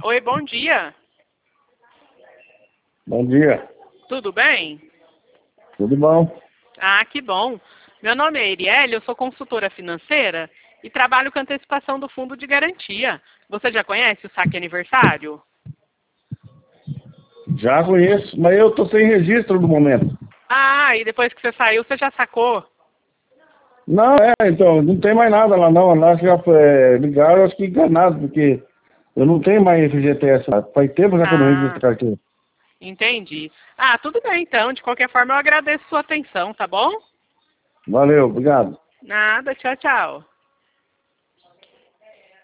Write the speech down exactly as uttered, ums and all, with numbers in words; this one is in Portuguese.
Oi, bom dia. Bom dia. Tudo bem? Tudo bom? Ah, que bom. Meu nome é Erielle, eu sou consultora financeira e trabalho com antecipação do fundo de garantia. Você já conhece o saque aniversário? Já conheço, mas eu tô sem registro no momento. Ah, e depois que você saiu, você já sacou? Não, é, então, não tem mais nada lá não. Lá já é, ligaram, acho que enganado, porque eu não tenho mais F G T S lá. Faz tempo já que eu não registro Ah, carteira. entendi. Ah, tudo bem então. De qualquer forma, eu agradeço sua atenção, tá bom? Valeu, obrigado. Nada, tchau, tchau.